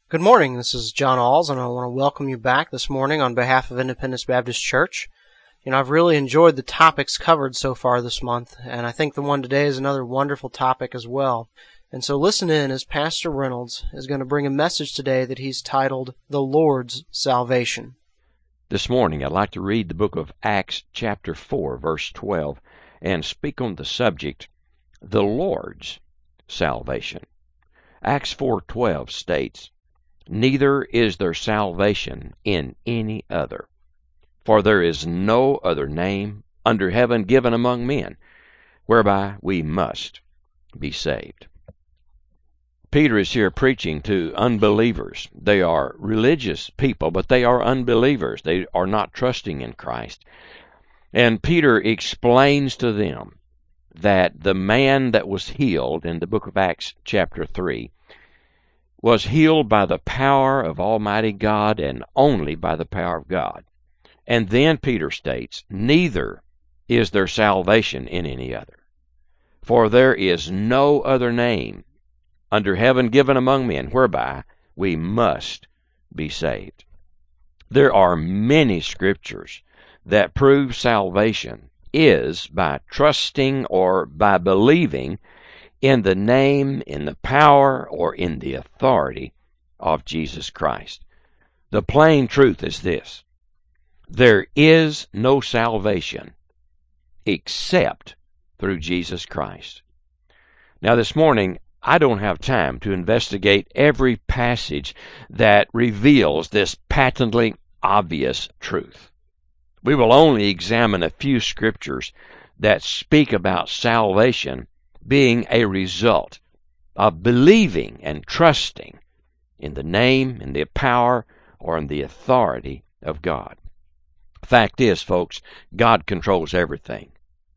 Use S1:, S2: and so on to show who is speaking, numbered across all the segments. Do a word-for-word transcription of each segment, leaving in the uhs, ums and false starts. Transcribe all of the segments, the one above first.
S1: Good morning. This is John Alls, and I want to welcome you back this morning on behalf of Independence Baptist Church. You know, I've really enjoyed the topics covered so far this month, and I think the one today is another wonderful topic as well. And so listen in as Pastor Reynolds is going to bring a message today that he's titled, The Lord's Salvation.
S2: This morning I'd like to read the book of Acts chapter four, verse twelve, and speak on the subject, the Lord's salvation. Acts four twelve states, Neither is there salvation in any other, for there is no other name under heaven given among men, whereby we must be saved. Peter is here preaching to unbelievers. They are religious people, but they are unbelievers. They are not trusting in Christ. And Peter explains to them that the man that was healed in the book of Acts chapter three was healed by the power of Almighty God and only by the power of God. And then Peter states, Neither is there salvation in any other, for there is no other name under heaven given among men whereby we must be saved. There are many scriptures that prove salvation is by trusting or by believing in the name, in the power, or in the authority of Jesus Christ. The plain truth is this: there is no salvation except through Jesus Christ. Now this morning, I don't have time to investigate every passage that reveals this patently obvious truth. We will only examine a few scriptures that speak about salvation being a result of believing and trusting in the name, in the power, or in the authority of God. Fact is, folks, God controls everything.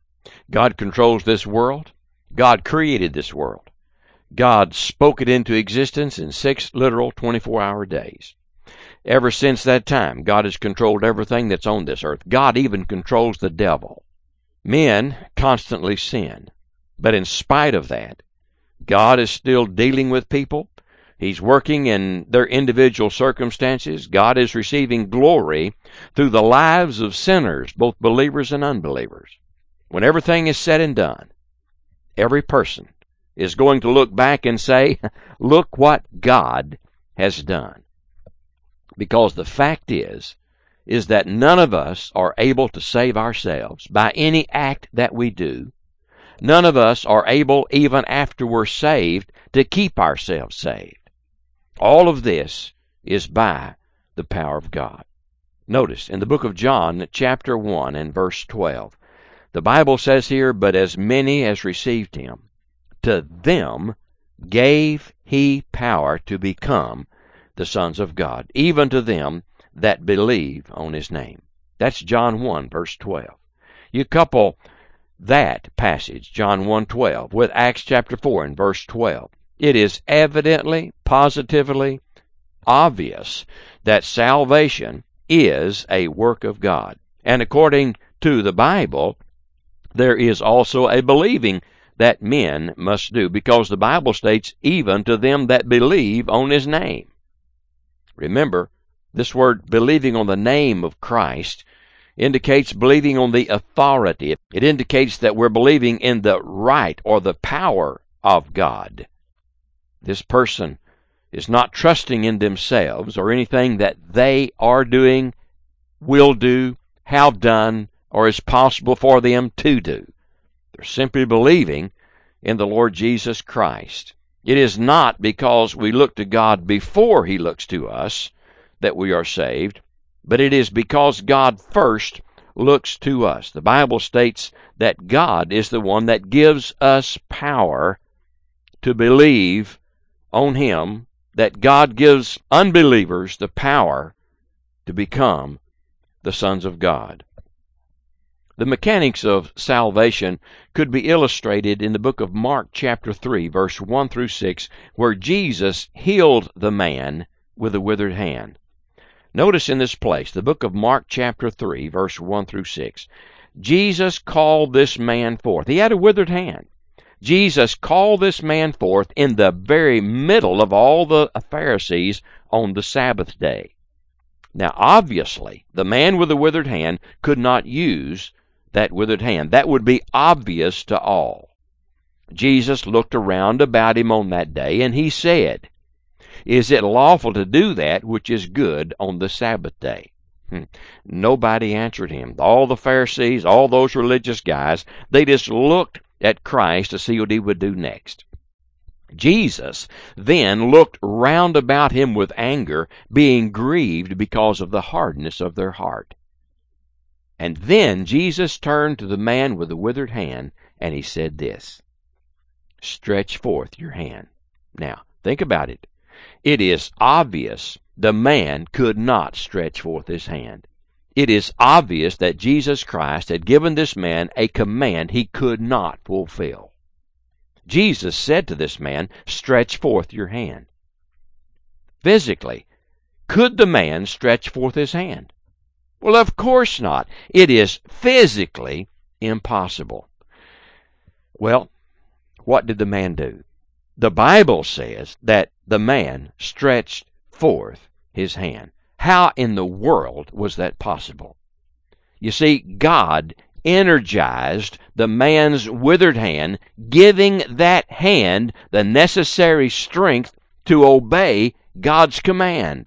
S2: God controls this world. God created this world. God spoke it into existence in six literal twenty-four hour days. Ever since that time, God has controlled everything that's on this earth. God even controls the devil. Men constantly sin. But in spite of that, God is still dealing with people. He's working in their individual circumstances. God is receiving glory through the lives of sinners, both believers and unbelievers. When everything is said and done, every person is going to look back and say, look what God has done. Because the fact is, is that none of us are able to save ourselves by any act that we do. None of us are able, even after we're saved, to keep ourselves saved. All of this is by the power of God. Notice, in the book of John, chapter one and verse twelve, the Bible says here, But as many as received him, to them gave he power to become the sons of God, even to them that believe on his name. That's John one, verse twelve. You couple that passage, John one twelve, with Acts chapter four and verse twelve. It is evidently, positively obvious that salvation is a work of God. And according to the Bible, there is also a believing that men must do, because the Bible states, even to them that believe on his name. Remember, this word believing on the name of Christ indicates believing on the authority. It indicates that we're believing in the right or the power of God. This person is not trusting in themselves or anything that they are doing, will do, have done, or is possible for them to do. They're simply believing in the Lord Jesus Christ. It is not because we look to God before he looks to us that we are saved, but it is because God first looks to us. The Bible states that God is the one that gives us power to believe on him, that God gives unbelievers the power to become the sons of God. The mechanics of salvation could be illustrated in the book of Mark chapter three, verse one through six, where Jesus healed the man with a withered hand. Notice in this place, the book of Mark chapter three, verse one through six, Jesus called this man forth. He had a withered hand. Jesus called this man forth in the very middle of all the Pharisees on the Sabbath day. Now, obviously, the man with the withered hand could not use that withered hand. That would be obvious to all. Jesus looked around about him on that day, and he said, "Is it lawful to do that which is good on the Sabbath day?" Hmm. Nobody answered him. All the Pharisees, all those religious guys, they just looked at Christ to see what he would do next. Jesus then looked round about him with anger, being grieved because of the hardness of their heart. And then Jesus turned to the man with the withered hand, and he said this, "Stretch forth your hand." Now, think about it. It is obvious the man could not stretch forth his hand. It is obvious that Jesus Christ had given this man a command he could not fulfill. Jesus said to this man, "Stretch forth your hand." Physically, could the man stretch forth his hand? Well, of course not. It is physically impossible. Well, what did the man do? The Bible says that the man stretched forth his hand. How in the world was that possible? You see, God energized the man's withered hand, giving that hand the necessary strength to obey God's command.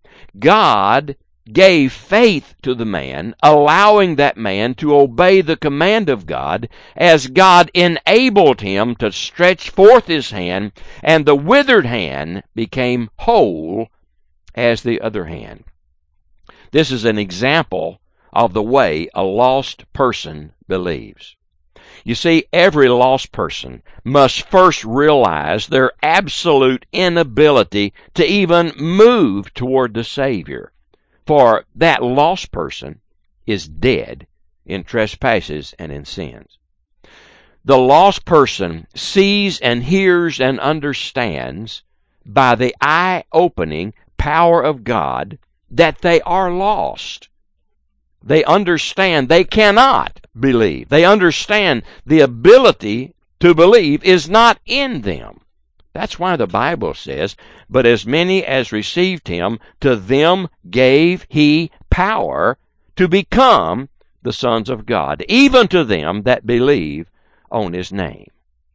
S2: God gave faith to the man, allowing that man to obey the command of God, as God enabled him to stretch forth his hand, and the withered hand became whole as the other hand. This is an example of the way a lost person believes. You see, every lost person must first realize their absolute inability to even move toward the Savior. For that lost person is dead in trespasses and in sins. The lost person sees and hears and understands by the eye-opening power of God that they are lost. They understand they cannot believe. They understand the ability to believe is not in them. That's why the Bible says, "But as many as received him, to them gave he power to become the sons of God, even to them that believe on his name."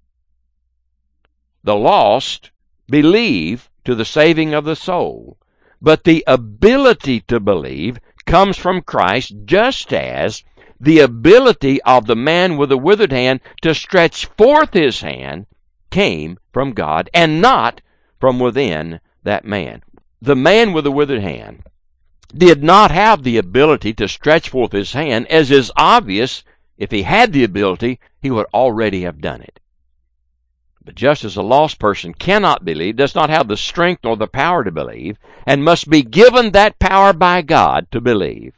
S2: The lost believe to the saving of the soul, but the ability to believe comes from Christ, just as the ability of the man with the withered hand to stretch forth his hand came from God and not from within that man. The man with the withered hand did not have the ability to stretch forth his hand, as is obvious. If he had the ability, he would already have done it. But just as a lost person cannot believe, does not have the strength or the power to believe, and must be given that power by God to believe,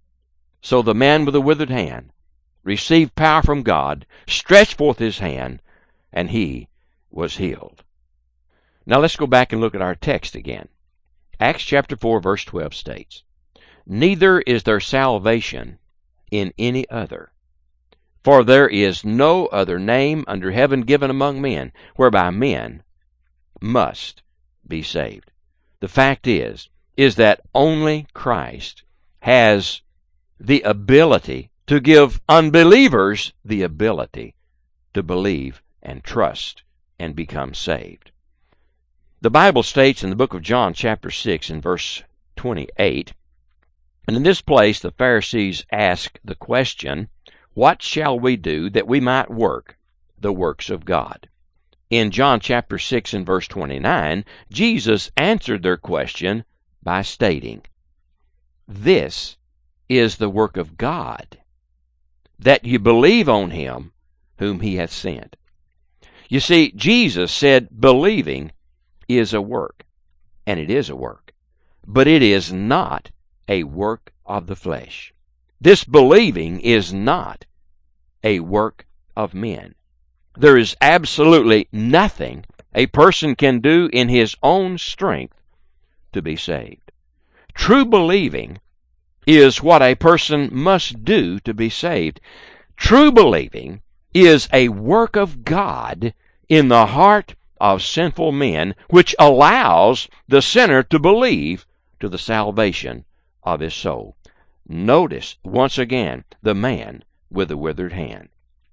S2: so the man with the withered hand received power from God, stretched forth his hand, and he was healed. Now let's go back and look at our text again. Acts chapter four, verse twelve states, "Neither is there salvation in any other, for there is no other name under heaven given among men, whereby men must be saved." The fact is, is that only Christ has the ability to give unbelievers the ability to believe and trust and become saved. The Bible states in the book of John chapter six and verse twenty-eight, and in this place the Pharisees ask the question, "What shall we do that we might work the works of God?" In John chapter six and verse twenty-nine, Jesus answered their question by stating, "This is the work of God, that you believe on him whom he hath sent." You see, Jesus said believing is a work, and it is a work, but it is not a work of the flesh. This believing is not a work of men. There is absolutely nothing a person can do in his own strength to be saved. True believing is what a person must do to be saved. True believing is a work of God in the heart of sinful men, which allows the sinner to believe to the salvation of his soul. Notice, once again, the man with the withered hand.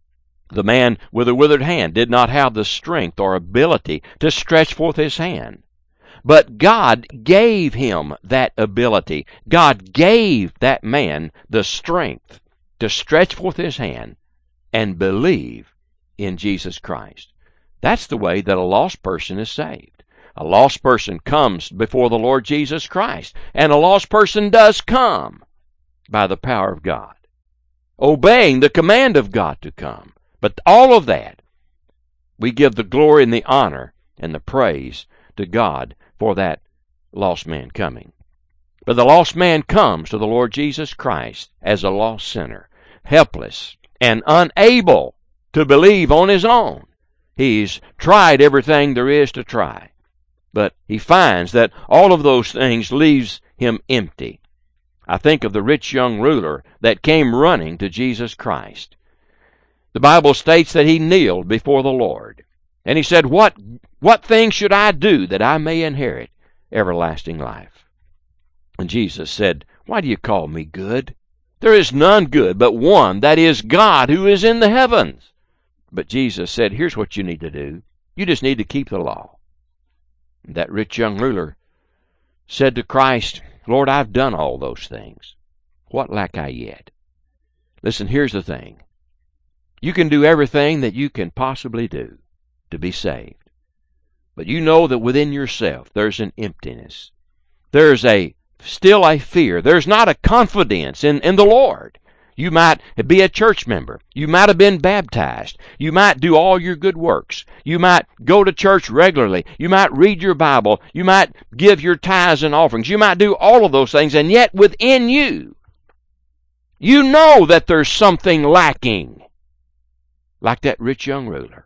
S2: The man with the withered hand did not have the strength or ability to stretch forth his hand. But God gave him that ability. God gave that man the strength to stretch forth his hand and believe in Jesus Christ. That's the way that a lost person is saved. A lost person comes before the Lord Jesus Christ, and a lost person does come by the power of God, obeying the command of God to come. But all of that, we give the glory and the honor and the praise to God for that lost man coming. But the lost man comes to the Lord Jesus Christ as a lost sinner, helpless and unable to believe on his own. He's tried everything there is to try, but he finds that all of those things leaves him empty. I think of the rich young ruler that came running to Jesus Christ. The Bible states that he kneeled before the Lord, and he said, What, what thing should I do that I may inherit everlasting life? And Jesus said, Why do you call me good? There is none good but one, that is God, who is in the heavens. But Jesus said, Here's what you need to do. You just need to keep the law. And that rich young ruler said to Christ, Lord, I've done all those things. What lack I yet? Listen, here's the thing. You can do everything that you can possibly do to be saved. But you know that within yourself there's an emptiness. There's a still a fear. There's not a confidence in, in the Lord. You might be a church member. You might have been baptized. You might do all your good works. You might go to church regularly. You might read your Bible. You might give your tithes and offerings. You might do all of those things, and yet within you, you know that there's something lacking. Like that rich young ruler.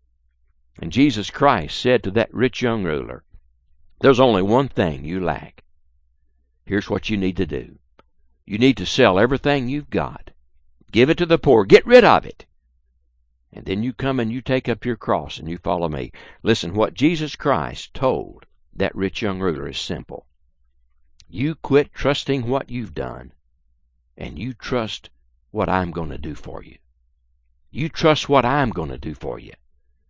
S2: And Jesus Christ said to that rich young ruler, There's only one thing you lack. Here's what you need to do. You need to sell everything you've got. Give it to the poor. Get rid of it. And then you come and you take up your cross and you follow me. Listen, what Jesus Christ told that rich young ruler is simple. You quit trusting what you've done, and you trust what I'm going to do for you. You trust what I'm going to do for you.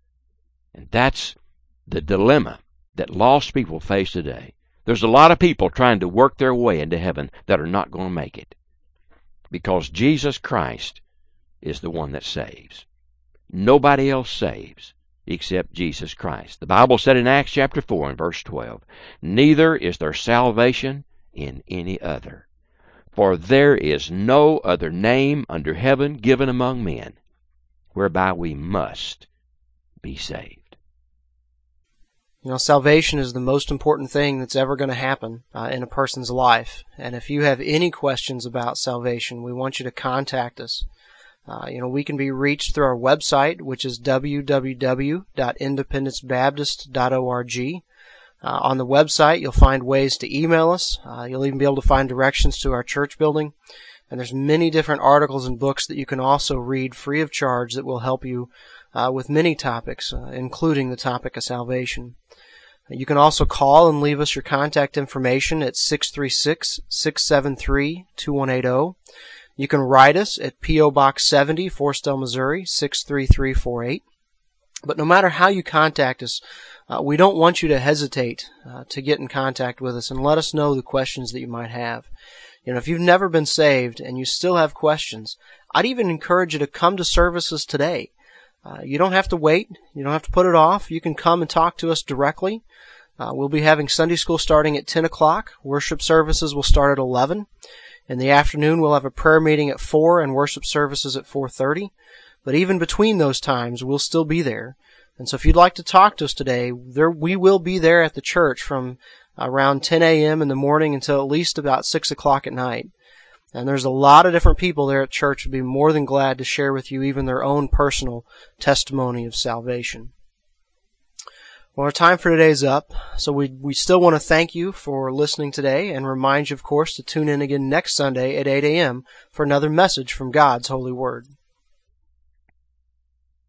S2: And that's the dilemma that lost people face today. There's a lot of people trying to work their way into heaven that are not going to make it. Because Jesus Christ is the one that saves. Nobody else saves except Jesus Christ. The Bible said in Acts chapter four and verse twelve, Neither is there salvation in any other. For there is no other name under heaven given among men whereby we must be saved.
S1: You know, salvation is the most important thing that's ever going to happen uh, in a person's life. And if you have any questions about salvation, we want you to contact us. Uh, you know, we can be reached through our website, which is w w w dot independence baptist dot org. Uh, on the website, you'll find ways to email us. Uh, you'll even be able to find directions to our church building. And there's many different articles and books that you can also read free of charge that will help you uh, with many topics, uh, including the topic of salvation. You can also call and leave us your contact information at six three six, six seven three, two one eight zero. You can write us at P O Box seventy, Forestell, Missouri, six three three four eight. But no matter how you contact us, uh, we don't want you to hesitate uh, to get in contact with us and let us know the questions that you might have. You know, if you've never been saved and you still have questions, I'd even encourage you to come to services today. Uh, you don't have to wait. You don't have to put it off. You can come and talk to us directly. Uh, we'll be having Sunday school starting at ten o'clock. Worship services will start at eleven. In the afternoon, we'll have a prayer meeting at four and worship services at four thirty. But even between those times, we'll still be there. And so if you'd like to talk to us today, there we will be there at the church from around ten a.m. in the morning until at least about six o'clock at night. And there's a lot of different people there at church who would be more than glad to share with you even their own personal testimony of salvation. Well, our time for today is up, so we we still want to thank you for listening today and remind you, of course, to tune in again next Sunday at eight a.m. for another message from God's Holy Word.